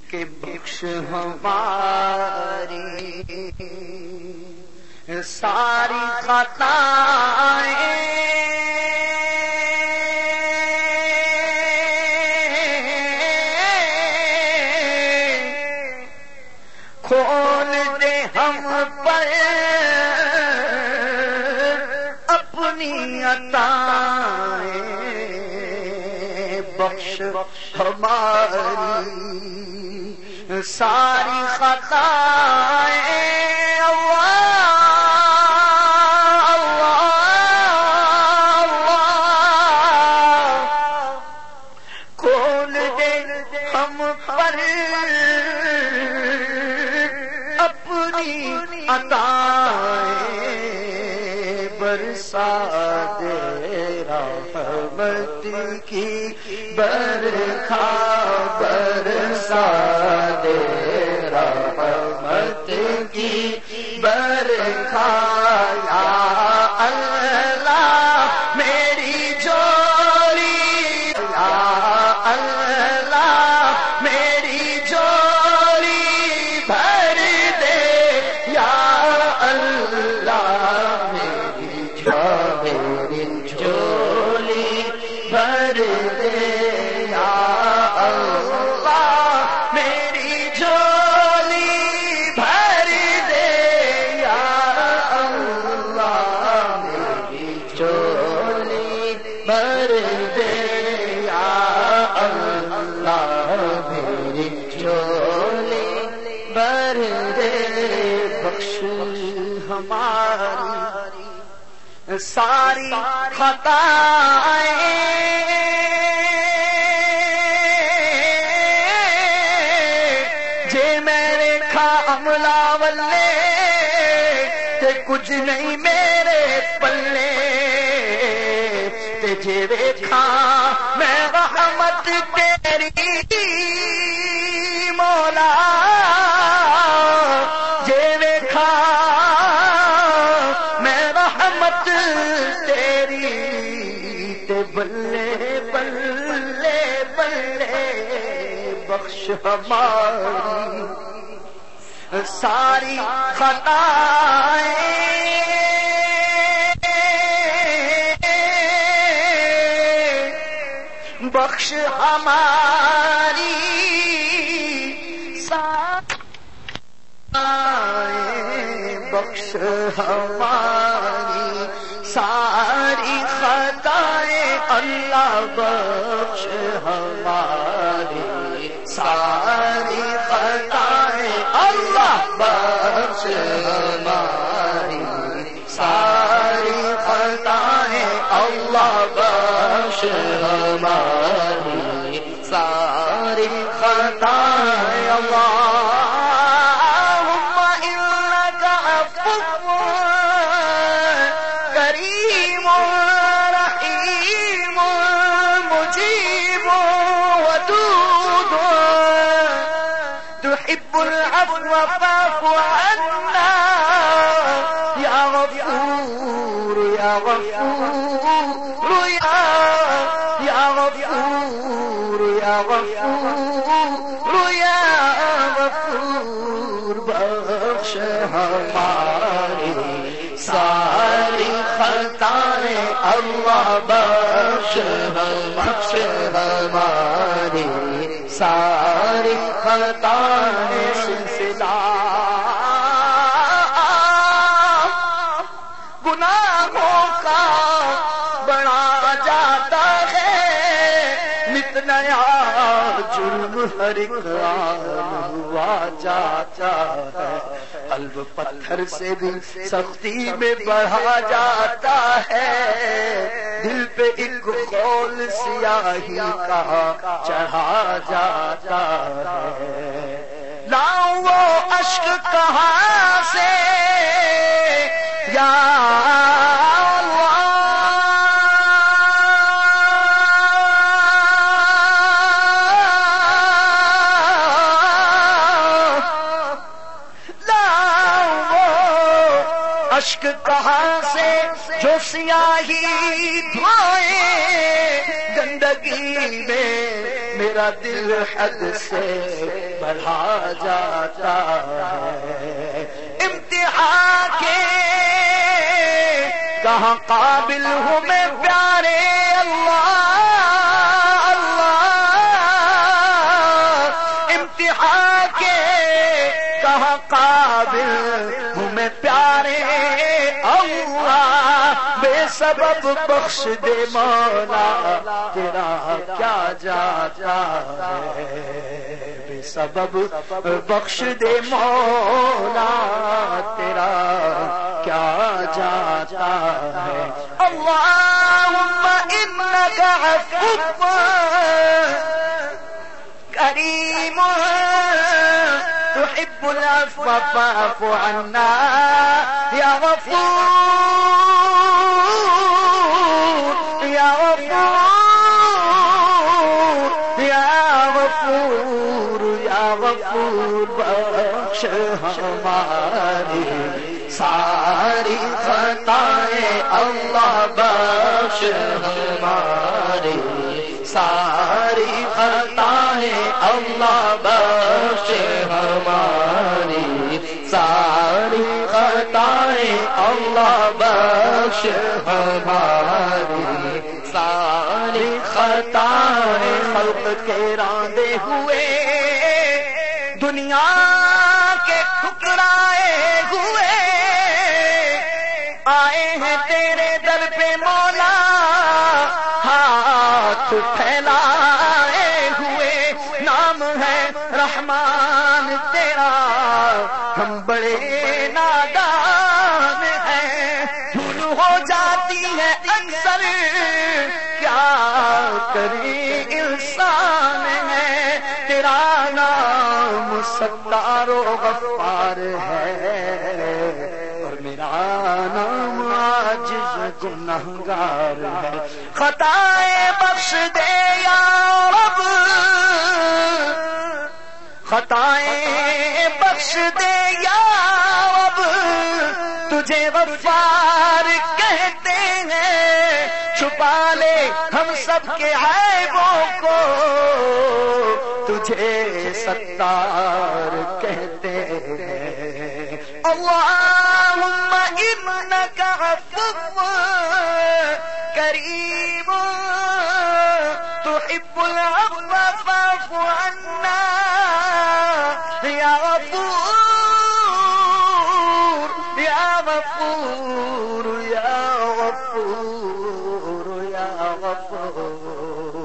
کہ بخش ہماری ساری خطائیں، کھول دے ہم پر اپنی عطائیں، بخش ہماری ساری خطائیں، کھول دے ہم پر اپنی عطائیں، برسا دے رحمت کی برکھا، برسا دے رحمت کی برکھا، یا اللہ میری جوڑی، یا اللہ میری جوڑی بھر دے، یا اللہ میری جوڑی بھر دے، یا اللہ میری جوڑی بھر دے، یا اللہ میری جوڑی بھر دے، یا اللہ میری جوڑی بھر دے، بخش ہماری ساری خطائیں، جے میرے کھا عملہ والے تے کچھ نہیں میرے پلے، تے جے ویکھا میں رحمت تیری مولا، جے ویکھا میں رحمت تیری، تے بلے بلے بلے بخش ہماری ساری خطائیں، بخش ہماری بخش ہماری ساری خطائیں، اللہ بخش ہماری ساری خطائیں، اللہ بخش ہماری ساری خطائیں، اللہ بخش ہماری ساری خطائیں، اللہم انک عفو کریم رحیم مجیب ودود تحب العفو فاعف عنا یا غفور یا غفور یا غفور یا غفور یا غفور، بخش ہماری ساری خطائیں، اللہ بخش ہماری ساری خطائیں، سلسلہ گناہوں کا بڑا جاتا ہے، نت نیا جرم ہر ایک ہوا جاتا ہے، قلب پتھر سے بھی سختی میں بڑھا جاتا ہے، دل پہ ایک خول سیاہی کا چڑھا جاتا ہے، لاؤں وہ اشک کہاں سے یا اشک کہاں سے جو سیاہی دھوئیں گندگی میں میرا دل حد سے بڑھا جاتا ہے. امتحان کے کہاں قابل ہوں میں پیارے اللہ اللہ. امتحان کے کہاں قابل ہوں میں پیارے اللہ. بے سبب بخش دے مولا تیرا کیا جاتا ہے. بے سبب بخش دے مولا تیرا کیا جاتا ہے. اللہم انکا عفو کریم تحب العفو فاعف عنا یا غفور یا غفور یا غفور یا غفور. بخش ہماری ساری خطائیں اللہ بخش ہماری ساری خطائیں اللہ بخش ہماری ساری خطائیں اللہ بخش ہماری ساری خطائیں. خلق کے راندے ہوئے دنیا کے ٹھکرائے ہوئے آئے ہیں تیرے در پہ مولا ہاتھ پھیلائے ہوئے. نام ہے رحمان تیرا ہم بڑے نادان ہیں. بھول ہو جاتی ہے اکثر کیا کری انسان ہے. تیرا نام ستار و غفار ہے اور میرا نام عاجز گنہگار ہے. خطائیں بخش دے یا رب خطائیں بخش دے یا رب. تجھے غفار کہتے ہیں. چھپا لے ہم سب کے عیبوں کو تجھے ستار کہتے ہیں. اللہم انکا عفو کریم تحب العفو فاعف عنا یا غفور یا غفور یا غفور یا غفور.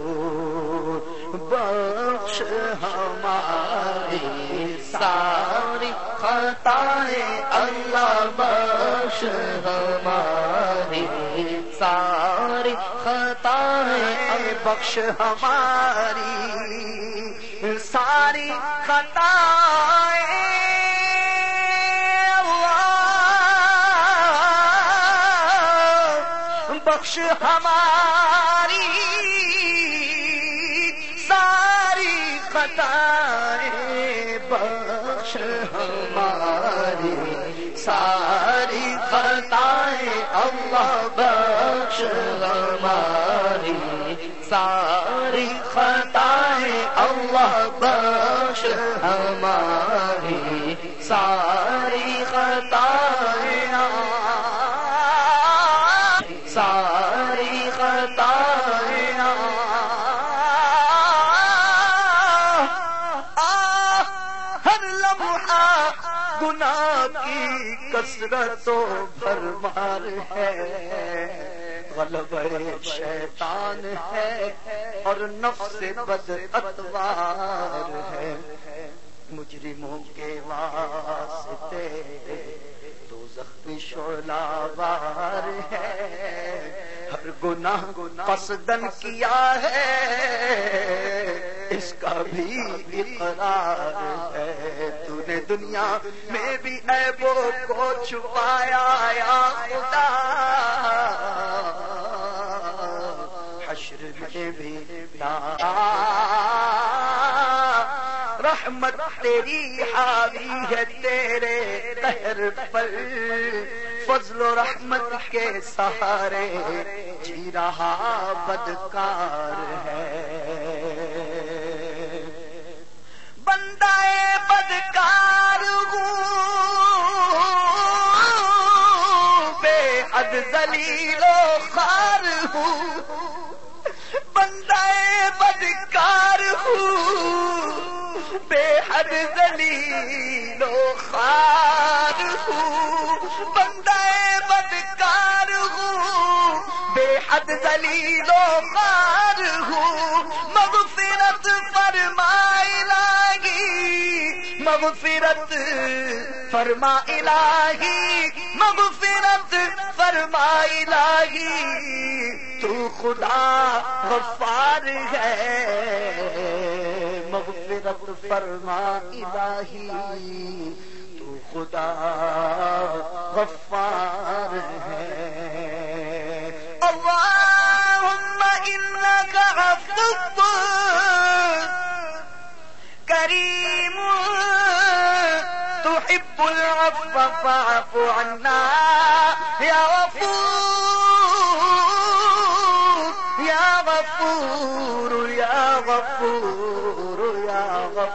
بخش ہماری ساری خطائیں اللہ بخش ہماری ساری خطائیں بخش ہماری ساری خطائیں اللہ بخش ہماری ساری خطائیں بخش ہماری ساری خطائیں اللہ بخش ہماری ساری خطائیں اللہ بخش ہماری ساری خطائیں ساری خطائیں. ہر لمحہ گناہ کی کثرت و بھرمار ہے. غلبہ شیطان ہے اور نفس بد اتوار ہے. مجرموں کے واسطے دوزخ میں شعلہ وار ہے. ہر گناہ قصدن کیا ہے اس کا بھی اقرار ہے. تو نے دنیا میں بھی عیبوں کو چھپایا یا خدا حشر میں بھی رحمت تیری حاوی ہے تیرے قہر پر. فضل و رحمت کے سہارے جی رہا بدکار ہے. ذلیل و خوار ہوں، بندہ بدکار ہوں، بے حد ذلیل و خوار ہوں، بندہ بدکار ہوں، بے حد ذلیل و خوار ہوں، مغفرت فرما الہی، مغفرت فرما الہی، مغفرت فرما الہی، تو خدا غفار ہے، مغفرت فرما الہی، تو خدا غفار ہے۔ اللہم انک عفو کریم تحب العفو فاعف عنا یا غفور یا غفور یا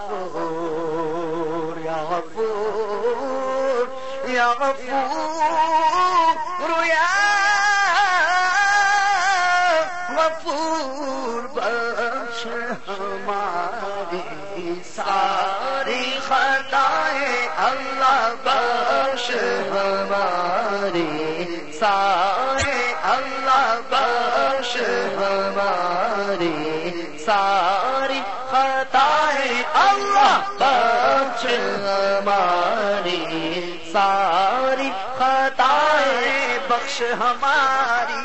غفور یا غفور یا غفور یا غفور، بخش ہماری ساری خطائیں اللہ، بخش ہماری سارے اللہ، بخش ہماری ساری خطائیں اللہ، بخش ہماری ساری خطائیں، بخش ہماری،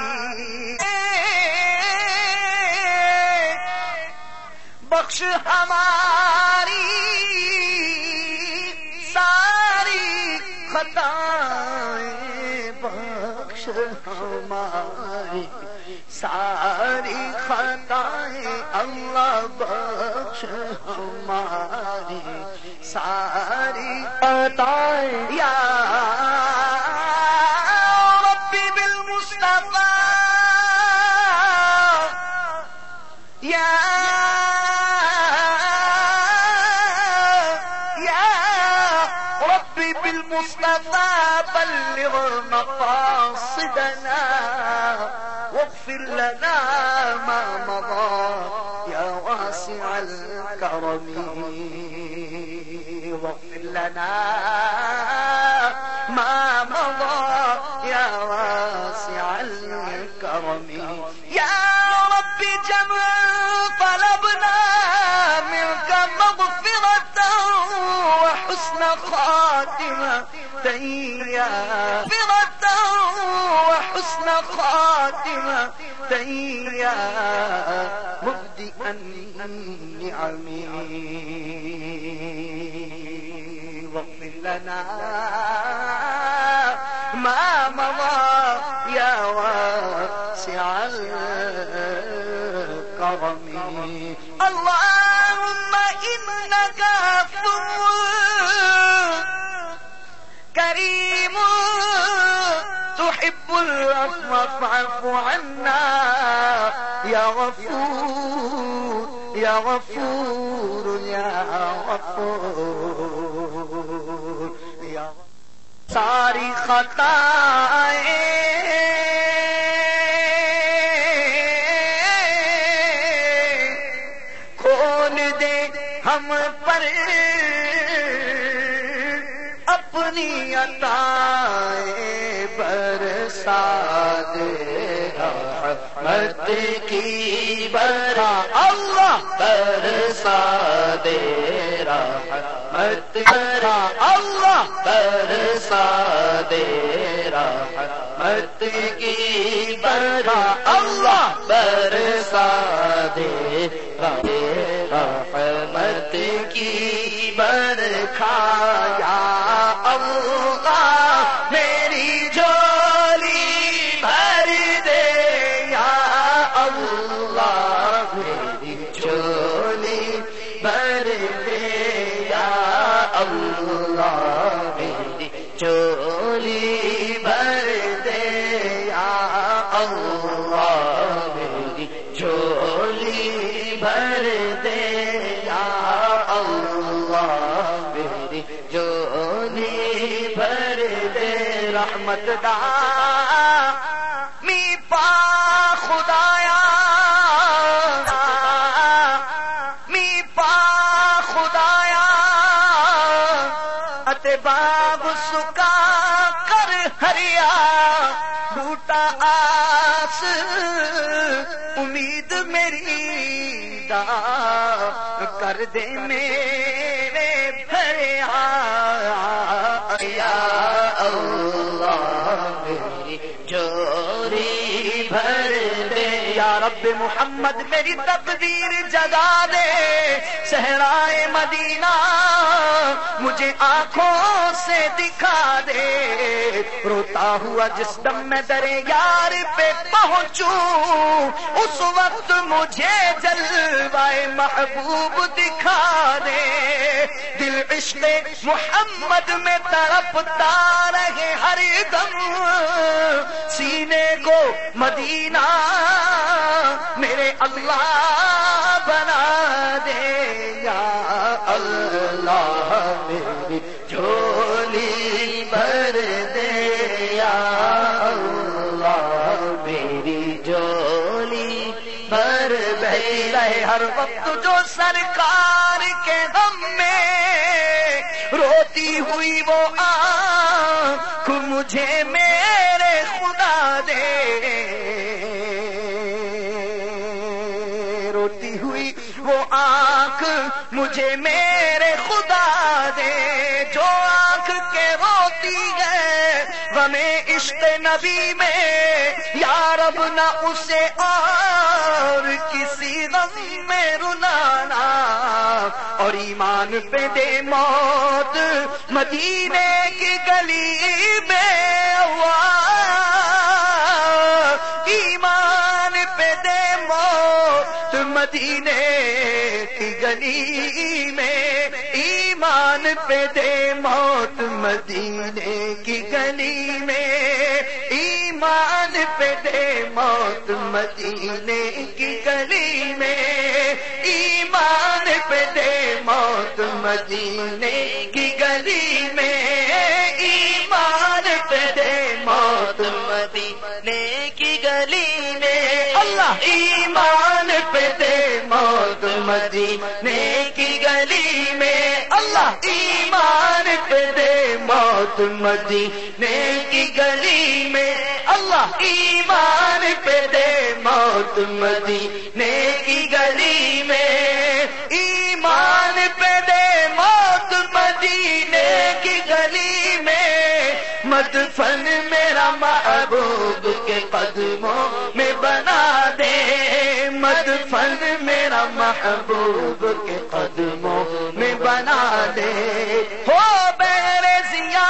بخش ہماری ساری خطائیں، بخش ہماری ساری خطائیں اللہ، بخش ہماری ساری خطائیں، یا ربی بالمصطفیٰ، یا بالمصطفى بلغ مقاصدنا واغفر لنا ما مضى يا واسع الكرم، واغفر لنا ما مضى يا واسع الكرم، يا رب جمع طلبنا منك مغفرة وحسن خاتمة، يا مغفرة وحسن خاتمة، يا مبدئ النعم، واغفر لنا ما مضى يا واسع الكرم، اللهم إنك عفو کریم تحب العفو فاعف عنا یا غفور یا غفور یا غفور یا ساری خطائیں کھول دے ہم پر اپنی عطائیں، برسا دے رحمت کی برکھا اللہ، برسا دے رحمت برکھا اللہ، برسا دے رحمت کی برکھا اللہ، برسا دے رحمت کی برکھا، یا اللہ میری جھولی بھر دے، یا اللہ میری جھولی بھر دے، یا اللہ میری جھولی بھر دے، یا اللہ میری جھولی بھر دے، یا اللہ میری جھولی بھر دے، رحمت دا خط باغ سکا کر ہریا بوٹا آس امید میری دا کر دے میرے بھریا یا اللہ میری جوری بھر دے یا رب محمد میری تقدیر جگا دے صحرائے مدینہ مجھے آنکھوں سے دکھا دے روتا ہوا جس دم میں درے یار پہ پہنچوں اس وقت مجھے جلوائے محبوب دکھا دے دل عشق محمد میں تڑپتا رہے ہر دم سینے کو مدینہ میرے اللہ بنا دے یا اللہ میری جھولی بھر دے یا اللہ میری جھولی بھر بہتی رہے ہر وقت جو سرکار کے غم میں روتی ہوئی وہ آنکھ مجھے میرے خدا دے روتی ہوئی وہ آنکھ مجھے میرے خدا دے جو آنکھ کے روتی ہے غم عشق نبی میں یا رب نہ اسے اور کسی غم میں رلانا اور ایمان پہ دے موت مدینے کی گلی میں ایمان پہ دے موت مدینے کی گلی میں ایمان پہ دے موت مدینے کی گلی میں ایمان پہ دے موت مدینے کی گلی میں ایمان پہ دے موت مدینے کی گلی میں ایمان پہ دے موت مدینے کی گلی میں اللہ ایمان پہ دے موت مدینے کی گلی میں اللہ ایمان پہ دے موت مدینے کی گلی میں اللہ ایمان پہ دے موت مدینے کی گلی میں ایمان پہ دے موت مدینے کی گلی میں مدفن میرا محبوب کے قدموں میں بنا دے مدفن میرا محبوب کے قدموں میں بنا دے ہو بہر ضیا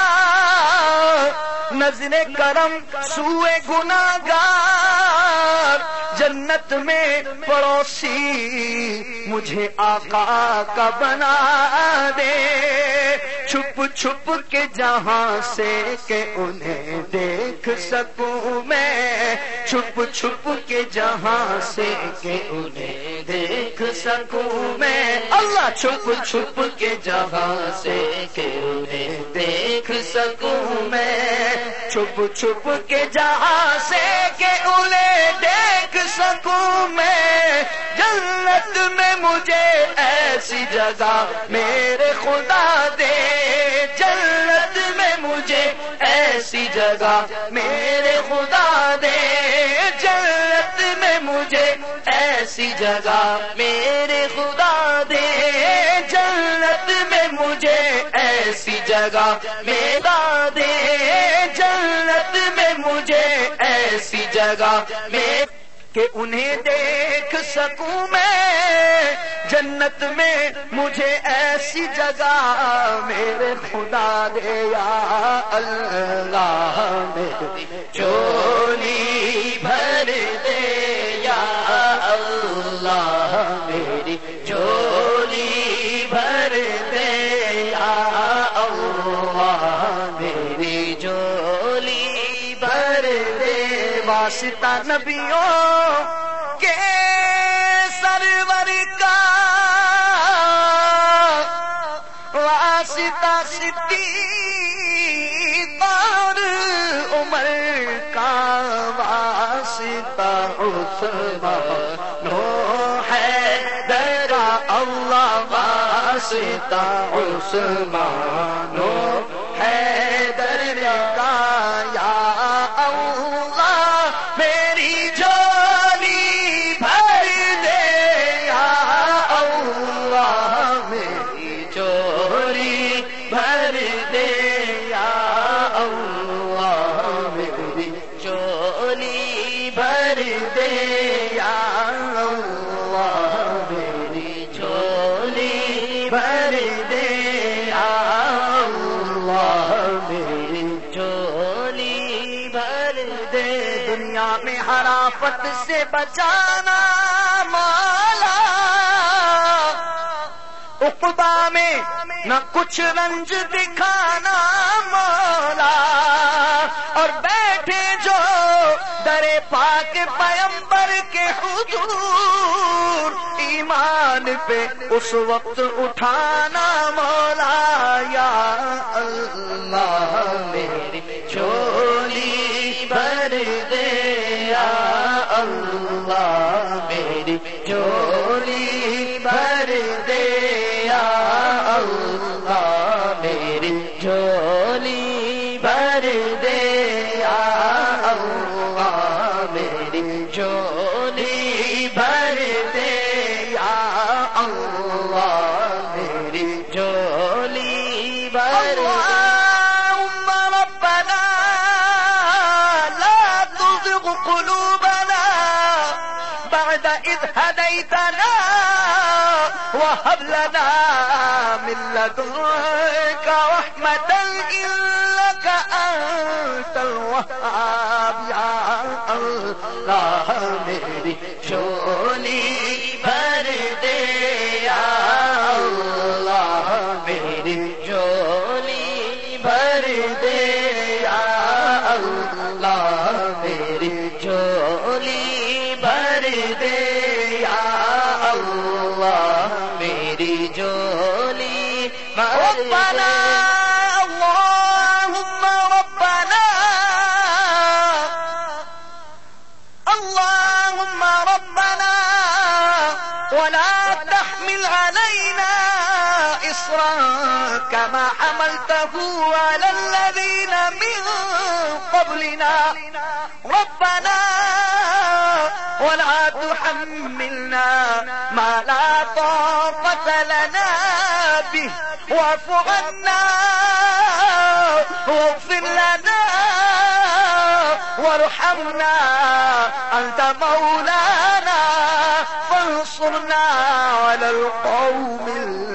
نظر کرم سوئے گناہگار جنت میں پڑوسی مجھے آقا کا بنا دے چھپ چھپ کے جہاں سے کہ انہیں دیکھ سکوں میں چھپ چھپ کے جہاں سے کہ انہیں دیکھ سکوں میں اللہ چھپ چھپ کے جہاں سے کہ انہیں دیکھ سکوں میں چھپ چھپ کے جہاں سے کہ انہیں دیکھ سکوں میں جنت میں مجھے ایسی جگہ میرے خدا دے جنت میں مجھے ایسی جگہ میرے خدا دے جنت میں مجھے ایسی جگہ میرے خدا دے جنت میں مجھے ایسی جگہ میرا دے جنت میں مجھے ایسی جگہ میں کہ انہیں دیکھ سکوں میں جنت میں مجھے ایسی جگہ میرے خدا دے یا اللہ میری چولی بھر دے یا اللہ میری چولی بھر دے یا اللہ میری چولی بھر دے واسطہ نبیوں کے سرور کا واسطہ صدیق اور عمر کا واسطہ عثمان ہے درا اللہ واسطہ عثمان و حیدر کا یا اللہ میری جھولی بھر دے یا اللہ میری جھولی بھر دے یا اللہ میری جھولی بھر دے یا اللہ میری جھولی بھر دے یا اللہ میری جھولی بھر دے دنیا میں حرافت سے بچانا مولا عقبہ میں نہ کچھ رنج دکھانا مولا اور بیٹھے جو در پاک پیمبر کے حضور ایمان پہ اس وقت اٹھانا مولا یا اللہ میری جھولی بھر دے یا اللہ میری جھولی بھر دے یا اللہ میری جھولی بھر دے یا اللہ میری جھولی بھر دے یا اللہ میری جھولی بھر دے اللہم ربنا لا تزغ قلوبنا بعد اذ هديتنا وهب لنا من لدنك رحمة إنك أنت الوهاب يا الله میری جھولی بھر دے یا اللہ میری جھولی بھر دے یا اللہ میری جھولی بھر دے یا اللہ میری جھولی بھر دے اللهم ربنا اللهم ربنا ولا تحمل علينا إصرا كما حملته على الذين من قبلنا ربنا ولا تحملنا ما لا طاقة لنا به واعف عنا واغفر لنا وارحمنا أنت مولانا فانصرنا على القوم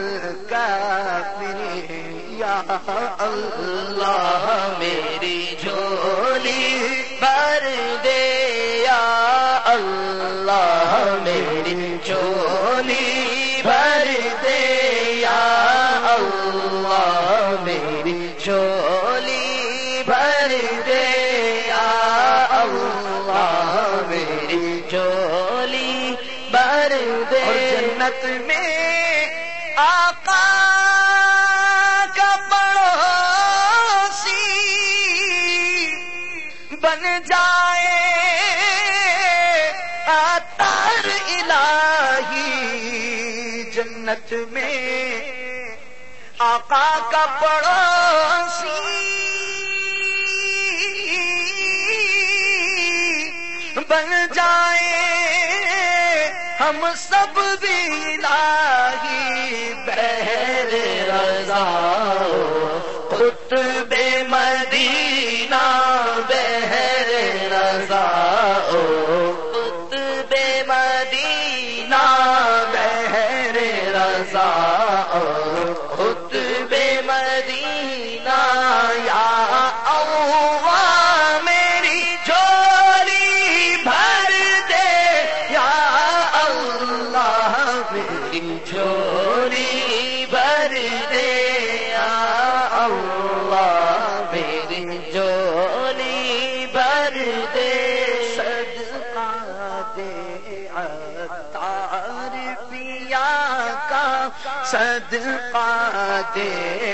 الكافرين يا الله میری جھولی بھر دے یا اللہ میری جھولی بھر دے یا اللہ میری جھولی بھر دے یا اللہ میری جھولی بھر دے اور جنت میں آقا کا پڑوسی بن جائے عطار الہی جنت میں آقا کا پڑوسی بن جائے ہم سب بھی الہی بہر رضا قطب مدینہ بہر رضا قطب مدینہ بہر رضا قطب مدینہ یا اللہ میری جھولی بھر دے یا اللہ میری جھولی بھر دے یا اللہ میری جھولی بھر دے صدقہ دے عطار پیا کا صدقہ دے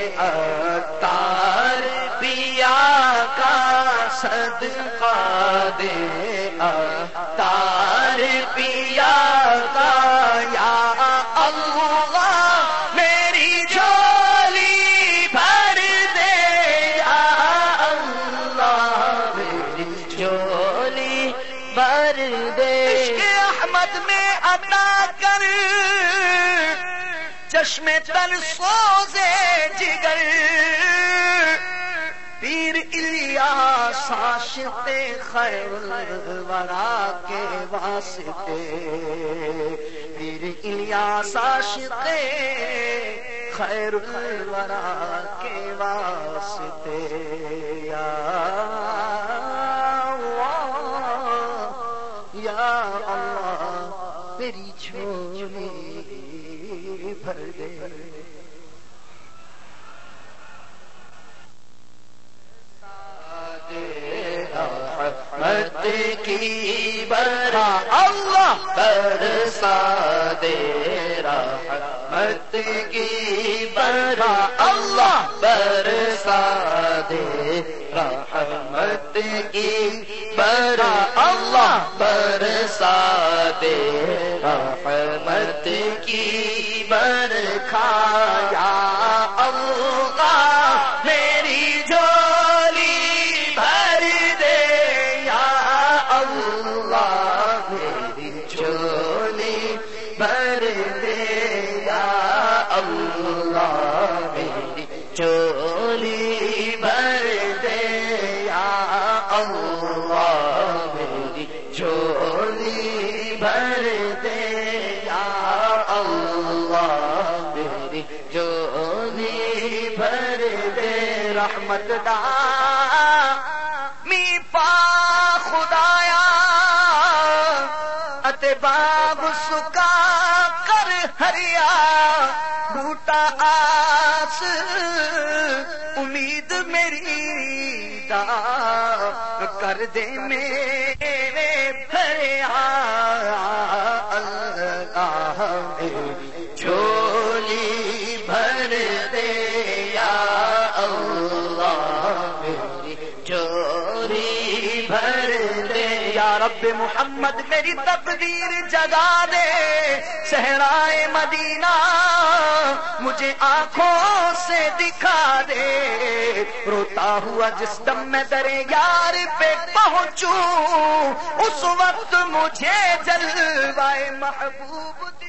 عطار پیا کا صدقہ دے عطار پیا کا یا اللہ میری چشم تر سوزے جگر پیر الیاس عاشق خیر الورا کے واسطے پیر الیاس عاشق خیر الورا کے واسطے یا اللہ میری جھولی بھر دے رحمت کی برا اللہ برسا دے رحمت کی برا اللہ برسا دے رحمت کی برا اللہ برسا دے رحمت کی برکھا یا اللہ میری جھولی بھر دے یا اللہ میری جھولی بھر دے یا اللہ میری جھولی بھر دے یا اللہ میری جھولی بھر دے یا اللہ میری جھولی بھر دے رحمت دا می پا خدایا اتے باغ سکا کر ہریا بوٹا آس امید میری دا کر دے میرے بھریا اللہ میری جھولی بھر دے یا اللہ میری جھولی بھر دے یا رب محمد میری تقدیر جگا دے صحرائے مدینہ مجھے آنکھوں سے دکھا دے روتا ہوا جس دم میں درے یار پہ پہنچوں اس وقت مجھے جلوائے محبوب